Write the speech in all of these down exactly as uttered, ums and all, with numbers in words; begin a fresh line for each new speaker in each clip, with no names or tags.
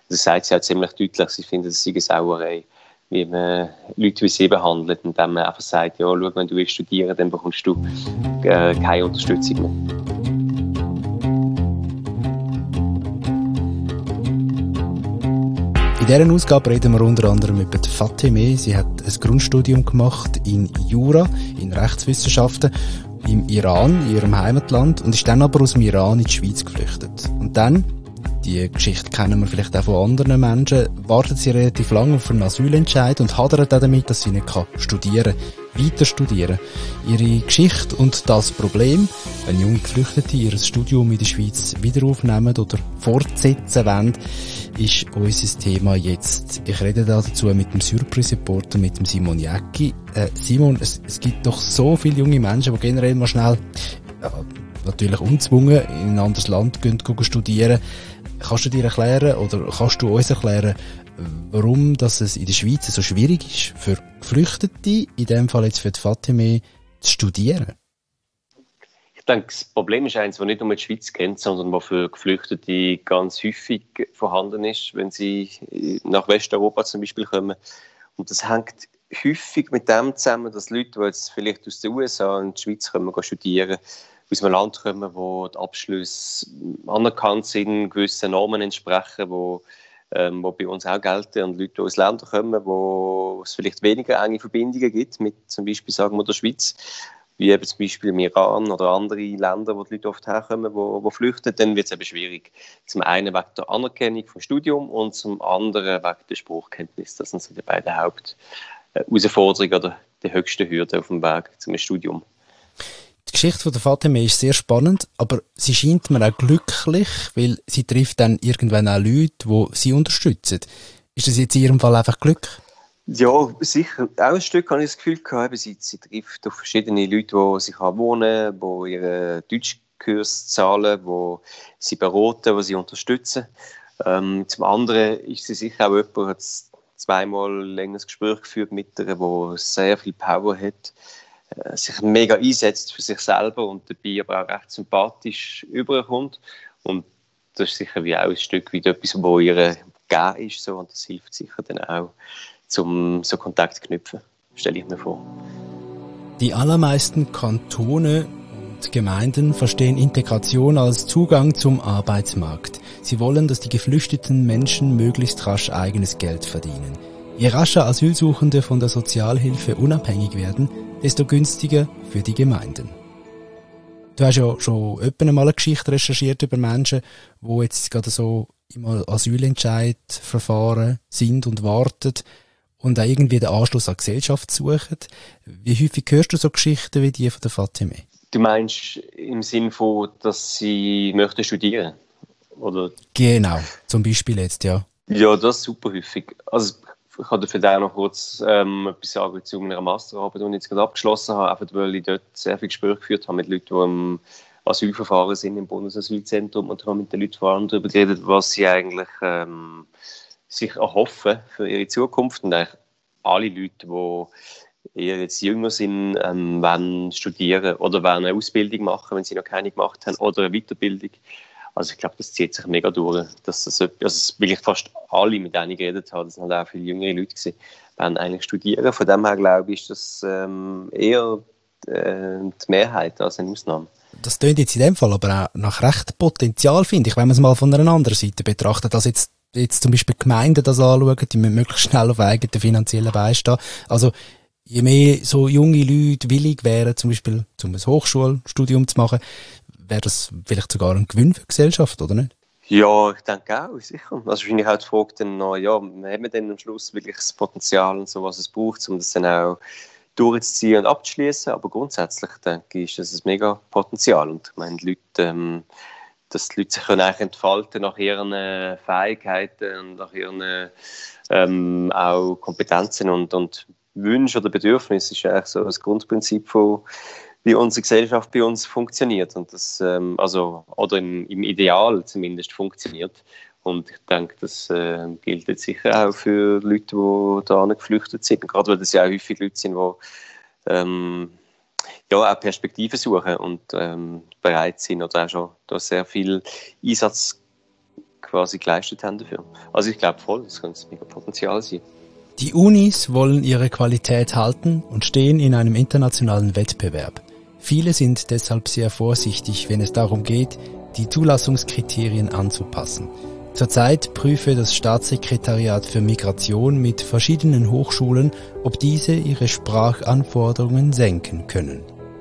Das sagt sie auch ziemlich deutlich. Sie finden, das sei eine Sauerei, wie man Leute wie sie behandelt, indem man einfach sagt, ja, schau, wenn du willst studieren, dann bekommst du äh, keine Unterstützung mehr.
In dieser Ausgabe reden wir unter anderem über die Fatime. Sie hat ein Grundstudium gemacht in Jura, in Rechtswissenschaften, im Iran, in ihrem Heimatland, und ist dann aber aus dem Iran in die Schweiz geflüchtet. Und dann, die Geschichte kennen wir vielleicht auch von anderen Menschen, wartet sie relativ lange auf einen Asylentscheid und hadert auch damit, dass sie nicht studieren kann, weiter studieren. Ihre Geschichte und das Problem, wenn junge Geflüchtete ihr Studium in der Schweiz wieder aufnehmen oder fortsetzen wollen, ist unser Thema jetzt. Ich rede da dazu mit dem Surprise-Reporter, mit dem Simon Jäcki. Äh, Simon, es, es gibt doch so viele junge Menschen, die generell mal schnell, ja, natürlich unzwungen, in ein anderes Land gehen, gehen studieren. Kannst du dir erklären, oder kannst du uns erklären, warum dass es in der Schweiz so schwierig ist, für Geflüchtete, in dem Fall jetzt für die Fatime, zu studieren?
Ich denke, das Problem ist eines, das nicht nur die Schweiz kennt, sondern das für Geflüchtete ganz häufig vorhanden ist, wenn sie nach Westeuropa zum Beispiel kommen. Und das hängt häufig mit dem zusammen, dass Leute, die jetzt vielleicht aus den U S A in die Schweiz kommen, studieren, aus einem Land kommen, wo die Abschlüsse anerkannt sind, gewissen Normen entsprechen, wo, ähm, wo bei uns auch gelten, und Leute, die aus Ländern kommen, wo es vielleicht weniger enge Verbindungen gibt mit zum Beispiel, sagen wir, der Schweiz, wie eben zum Beispiel im Iran oder andere Länder, wo die Leute oft herkommen, wo, wo flüchten, dann wird es eben schwierig. Zum einen wegen der Anerkennung vom Studium und zum anderen wegen der Sprachkenntnis. Das sind so die beiden Hauptausforderungen oder die höchsten Hürden auf dem Weg zum Studium.
Die Geschichte von der Fatime ist sehr spannend, aber sie scheint mir auch glücklich, weil sie trifft dann irgendwann auch Leute, die sie unterstützen. Ist das jetzt in ihrem Fall einfach Glück?
Ja, sicher. Auch ein Stück habe ich das Gefühl gehabt, sie, sie trifft auf verschiedene Leute, die sie wohnen kann, die ihre Deutschkurs zahlen, die sie beraten, die sie unterstützen. Ähm, zum anderen ist sie sicher auch jemand, der hat zweimal ein längeres Gespräch geführt mit ihr, die sehr viel Power hat, äh, sich mega einsetzt für sich selber und dabei aber auch recht sympathisch überkommt. Und das ist sicher wie auch ein Stück wie etwas, was ihr gegeben ist, so, und das hilft sicher dann auch, zum so Kontakt knüpfen, stelle ich mir vor.
Die allermeisten Kantone und Gemeinden verstehen Integration als Zugang zum Arbeitsmarkt. Sie wollen, dass die geflüchteten Menschen möglichst rasch eigenes Geld verdienen. Je rascher Asylsuchende von der Sozialhilfe unabhängig werden, desto günstiger für die Gemeinden. Du hast ja schon öppe mal eine Geschichte recherchiert über Menschen, die jetzt gerade so im Asylentscheidverfahren sind und warten und auch irgendwie den Anschluss an die Gesellschaft suchen. Wie häufig hörst du so Geschichten wie die von der Fatime?
Du meinst im Sinne von, dass sie möchten studieren? Oder?
Genau, zum Beispiel jetzt, ja.
Ja, das ist super häufig. Also ich kann dafür auch noch kurz ähm, etwas sagen zu meiner Masterarbeit, die ich jetzt gerade abgeschlossen habe, einfach weil ich dort sehr viel Gespräche geführt habe mit Leuten, die im Asylverfahren sind im Bundesasylzentrum, und habe mit den Leuten vor allem darüber geredet, was sie eigentlich ähm, sich erhoffen für ihre Zukunft. Und eigentlich alle Leute, die eher jetzt jünger sind, ähm, wollen studieren oder wollen eine Ausbildung machen, wenn sie noch keine gemacht haben, oder eine Weiterbildung. Also ich glaube, das zieht sich mega durch. Dass das, also wirklich fast alle, mit denen ich geredet habe, das sind auch viele jüngere Leute gewesen, wollen eigentlich studieren. Von dem her, glaube ich, ist das ähm, eher äh, die Mehrheit als eine Ausnahme.
Das klingt jetzt in dem Fall aber auch nach recht Potenzial, finde ich, wenn man es mal von einer anderen Seite betrachtet, dass jetzt, jetzt zum Beispiel Gemeinden das anschauen, die müssen möglichst schnell auf eigenen finanziellen Beinen stehen. Also je mehr so junge Leute willig wären, zum Beispiel um ein Hochschulstudium zu machen, wäre das vielleicht sogar ein Gewinn für die Gesellschaft, oder nicht?
Ja, ich denke auch, sicher. Also wahrscheinlich auch die Frage dann noch, ja, haben wir denn am Schluss wirklich das Potenzial und so, was es braucht, um das dann auch durchzuziehen und abzuschließen. Aber grundsätzlich, denke ich, ist das ein mega Potenzial. Und ich meine, die Leute, ähm, dass die Leute sich können eigentlich entfalten nach ihren Fähigkeiten und nach ihren ähm, auch Kompetenzen und, und Wünschen oder Bedürfnissen, ist eigentlich so das Grundprinzip von wie unsere Gesellschaft bei uns funktioniert. Und das, ähm, also, oder im, im Ideal zumindest funktioniert. Und ich denke, das äh, gilt jetzt sicher auch für Leute, die da geflüchtet sind. Gerade weil das ja auch häufig Leute sind, die ähm, ja, auch Perspektiven suchen und ähm, bereit sind oder auch schon da sehr viel Einsatz quasi geleistet haben dafür. Also ich glaube voll, das könnte ein mega Potenzial sein.
Die Unis wollen ihre Qualität halten und stehen in einem internationalen Wettbewerb. Viele sind deshalb sehr vorsichtig, wenn es darum geht, die Zulassungskriterien anzupassen. Zurzeit prüfe das Staatssekretariat für Migration mit verschiedenen Hochschulen, ob diese ihre Sprachanforderungen senken können.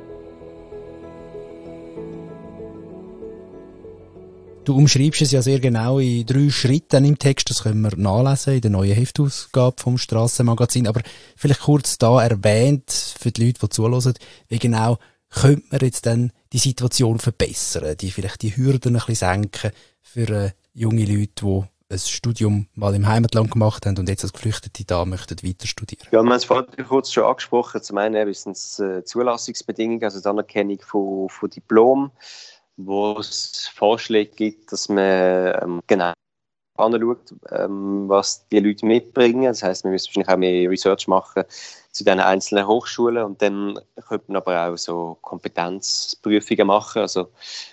Du umschreibst es ja sehr genau in drei Schritten im Text, das können wir nachlesen in der neuen Heftausgabe vom Strassenmagazin, aber vielleicht kurz da erwähnt für die Leute, die zuhören, wie genau könnte man jetzt dann die Situation verbessern, die vielleicht die Hürden ein bisschen senken für äh, junge Leute, die ein Studium mal im Heimatland gemacht haben und jetzt als Geflüchtete da möchten weiter studieren.
Ja, wir haben es vorhin kurz schon angesprochen. Zum einen sind es äh, Zulassungsbedingungen, also die Anerkennung von, von Diplom, wo es Vorschläge gibt, dass man ähm, genau anschaut, ähm, was die Leute mitbringen. Das heisst, wir müssen wahrscheinlich auch mehr Research machen zu diesen einzelnen Hochschulen und dann könnte man aber auch so Kompetenzprüfungen machen, also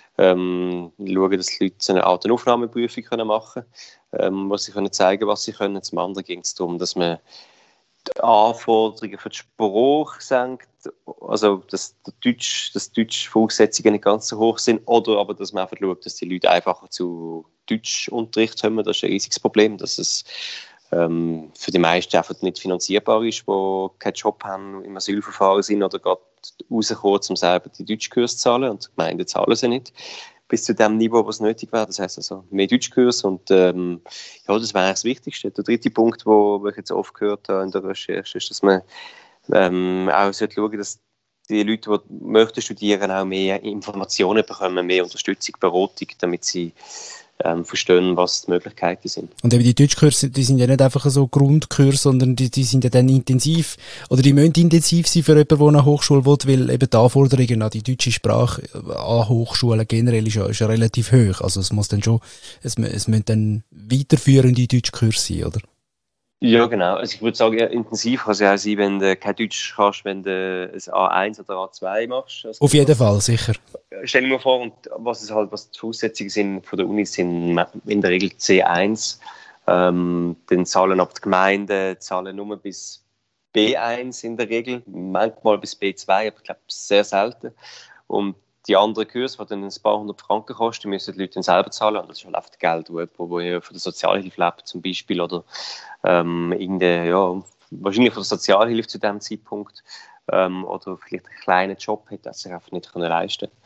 ähm, schauen, dass die Leute so eine Art Aufnahmeprüfung können machen können, ähm, wo sie können zeigen, was sie können. Zum anderen ging es darum, dass man die Anforderungen für die Sprache senkt, also dass die Deutsch, dass Deutsch Voraussetzungen nicht ganz so hoch sind, oder aber dass man einfach schaut, dass die Leute einfacher zu Deutschunterricht kommen. Das ist ein riesiges Problem, dass es ähm, für die meisten einfach nicht finanzierbar ist, die keinen Job haben, im Asylverfahren sind oder gerade rauskommen, um selber die Deutschkurse zu zahlen, und die Gemeinden zahlen sie nicht bis zu dem Niveau, was nötig wäre. Das heisst also mehr Deutschkurs und ähm, ja, das wäre das Wichtigste. Der dritte Punkt, wo ich jetzt oft gehört habe in der Recherche, ist, dass man ähm, auch sollte schauen, dass die Leute, die möchten studieren, auch mehr Informationen bekommen, mehr Unterstützung, Beratung, damit sie ähm, verstehen, was die Möglichkeiten sind.
Und eben die Deutschkurse, die sind ja nicht einfach so Grundkurse, sondern die, die sind ja dann intensiv, oder die müssen intensiv sein für jemanden, der an eine Hochschule will, weil eben die Anforderungen an die deutsche Sprache an Hochschulen generell ist ja, ist ja relativ hoch. Also es muss dann schon, es, es müssen dann weiterführende Deutschkurse sein, oder?
Ja, genau. Also ich würde sagen, ja, intensiv kann es ja auch sein, wenn du kein Deutsch kannst, wenn du ein A eins oder A zwei machst. Also
auf jeden Fall, sicher.
Stell dir mal vor, und was, es halt, was die Voraussetzungen sind von der Uni, sind in der Regel C eins. Ähm, dann zahlen aber die Gemeinden zahlen nur bis B eins in der Regel, manchmal bis B zwei, aber ich glaube sehr selten. Und die anderen Kurse, die dann ein paar hundert Franken kosten, müssen die Leute dann selber zahlen. Und das ist halt einfach Geld, wo jemand, der von der Sozialhilfe lebt zum Beispiel, oder ähm, ja, wahrscheinlich von der Sozialhilfe zu diesem Zeitpunkt, ähm, oder vielleicht einen kleinen Job hat, das sich einfach nicht leisten können.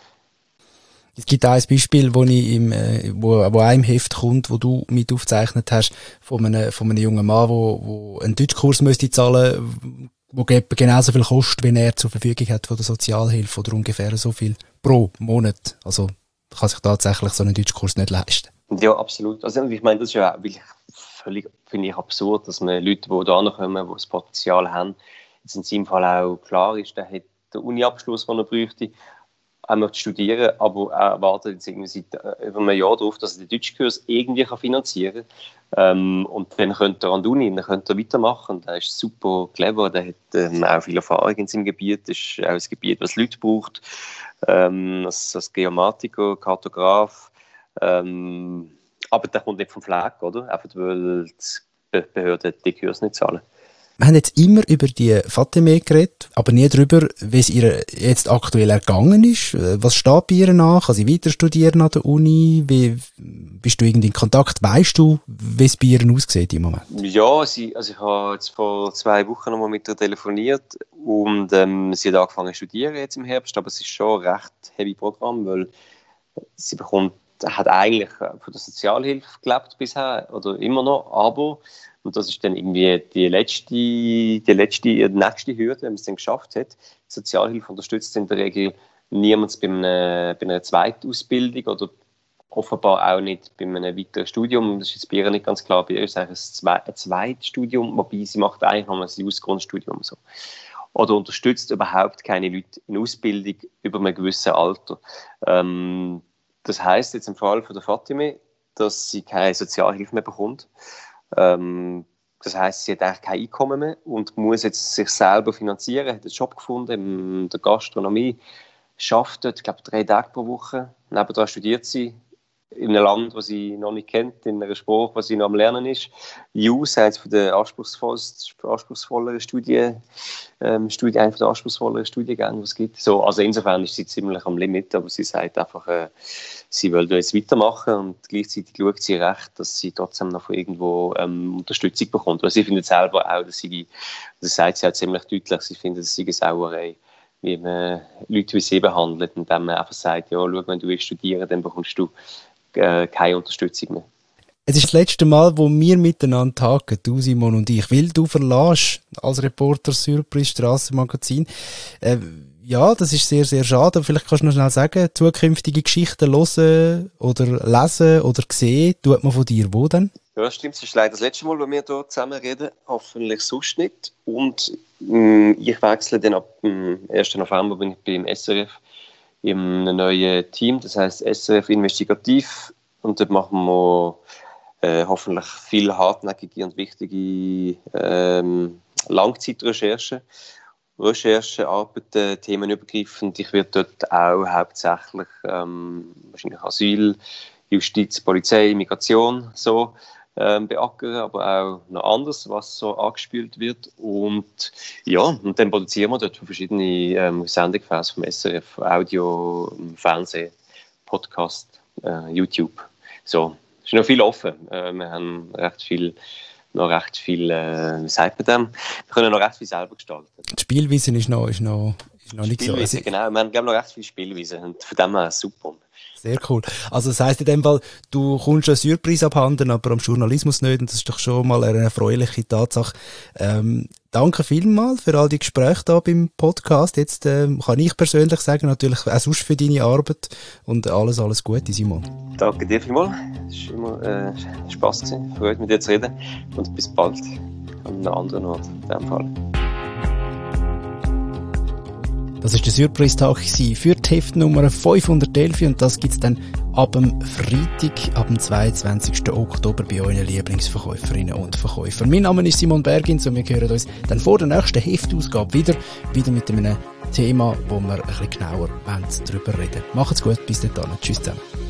Es gibt auch ein Beispiel, wo, ich im, äh, wo, wo auch im Heft kommt, wo du mit aufgezeichnet hast, von einem, von einem jungen Mann, wo, wo einen Deutschkurs müsste zahlen, wo genauso viel kostet, wie er zur Verfügung hat von der Sozialhilfe, oder ungefähr so viel pro Monat. Also kann sich tatsächlich so einen Deutschkurs nicht leisten.
Ja, absolut. Also ich meine, das ist ja wirklich völlig, finde ich, absurd, dass man Leute, die da kommen, die das Potenzial haben, jetzt in seinem Fall auch klar ist, der hat den Uni-Abschluss, den er bräuchte, er möchte studieren, aber er wartet jetzt irgendwie seit über einem Jahr darauf, dass er den Deutschkurs irgendwie kann finanzieren kann. Ähm, und dann könnte er an die Uni, dann könnte er weitermachen. Der ist super clever, der hat ähm, auch viel Erfahrung in seinem Gebiet. Das ist auch ein Gebiet, das Leute braucht. Ähm, als, als Geomatiker, Kartograf. Ähm, aber der kommt nicht vom Fleck, oder? Einfach weil die Behörden die Kurs nicht zahlen.
Wir haben jetzt immer über die Fatime geredet, aber nie darüber, wie es ihr jetzt aktuell ergangen ist. Was steht bei ihr nach? Kann sie weiter studieren an der Uni? Wie, bist du irgendwie in Kontakt? Weißt du, wie es bei ihr aussieht im Moment?
Ja, sie, also ich habe jetzt vor zwei Wochen noch mal mit ihr telefoniert und ähm, sie hat angefangen zu studieren jetzt im Herbst, aber es ist schon ein recht heavy Programm, weil sie bekommt, hat eigentlich von der Sozialhilfe gelebt bisher oder immer noch, aber und das ist dann irgendwie die letzte, die letzte, die nächste Hürde, wenn man es dann geschafft hat. Die Sozialhilfe unterstützt in der Regel niemand bei einer, bei einer Zweitausbildung oder offenbar auch nicht bei einem weiteren Studium. Das ist jetzt bei ihr nicht ganz klar. Bei ihr ist es eigentlich ein Zweitstudium, wobei sie macht eigentlich noch ein Ausgrundstudium. So. Oder unterstützt überhaupt keine Leute in Ausbildung über einem gewissen Alter. Ähm, das heisst jetzt im Fall von der Fatime, dass sie keine Sozialhilfe mehr bekommt. Ähm, das heisst, sie hat eigentlich kein Einkommen mehr und muss jetzt sich selber finanzieren, hat einen Job gefunden in der Gastronomie, arbeitet, ich glaube, drei Tage pro Woche. Nebenbei studiert sie in einem Land, das sie noch nicht kennt, in einer Sprache, die sie noch am Lernen ist. U S, eines der anspruchsvolleren Studien, ähm, Studie, einer der anspruchsvolleren Studiengänge, die es gibt. So, also insofern ist sie ziemlich am Limit, aber sie sagt einfach, äh, sie will jetzt weitermachen und gleichzeitig schaut sie recht, dass sie trotzdem noch von irgendwo ähm, Unterstützung bekommt. Weil sie findet selber auch, dass sie, das sagt sie auch ziemlich deutlich, sie findet, dass sie eine Sauerei, wie man Leute wie sie behandelt, indem man einfach sagt, ja, schau, wenn du willst studieren, dann bekommst du äh, keine Unterstützung mehr.
Es ist das letzte Mal, wo wir miteinander tagen, du Simon und ich, weil du verlässt als Reporter Surprise Strassenmagazin. Äh, ja, das ist sehr, sehr schade. Vielleicht kannst du noch schnell sagen, zukünftige Geschichten hören oder lesen oder sehen, tut man von dir wo denn?
Ja, stimmt. Es ist leider das letzte Mal, wo wir hier zusammen reden. Hoffentlich sonst nicht. Und mh, ich wechsle dann ab dem ersten November bin ich beim S R F im neuen Team. Das heisst S R F Investigativ. Und dort machen wir äh, hoffentlich viel hartnäckige und wichtige ähm, Langzeitrecherchen. Recherchearbeiten, themenübergreifend. Ich werde dort auch hauptsächlich ähm, wahrscheinlich Asyl, Justiz, Polizei, Migration so ähm, beackern, aber auch noch anders, was so angespielt wird. Und ja, und dann produzieren wir dort verschiedene ähm, Sendegefäße vom S R F, Audio, Fernsehen, Podcast, äh, YouTube. So, es ist noch viel offen. Äh, wir haben recht viel noch recht viel, äh, wie sagt man dem? Wir können noch recht viel selber gestalten.
Die Spielwiese ist noch, ist noch, ist noch nicht
Spielwiese,
so.
Also, genau, wir haben glaube noch recht viel Spielwiese und von dem her super.
Sehr cool. Also das heisst in dem Fall, du kommst einen Surprise abhanden, aber am Journalismus nicht, und das ist doch schon mal eine erfreuliche Tatsache. Ähm, danke vielmals für all die Gespräche da beim Podcast. Jetzt ähm, kann ich persönlich sagen, natürlich auch sonst für deine Arbeit und alles, alles Gute, Simon.
Danke dir vielmals. Es war immer äh, Spass gewesen. Freut mich, mit dir zu reden und bis bald an einem anderen Ort in diesem Fall.
Das war der Surprise-Tag für die Heftnummer fünfhundertelf und das gibt's dann ab dem Freitag, ab dem zweiundzwanzigsten Oktober bei euren Lieblingsverkäuferinnen und Verkäufern. Mein Name ist Simon Bergins und wir hören uns dann vor der nächsten Heftausgabe wieder, wieder mit einem Thema, wo wir ein bisschen genauer darüber reden wollen. Macht's gut, bis dann. Tschüss zusammen.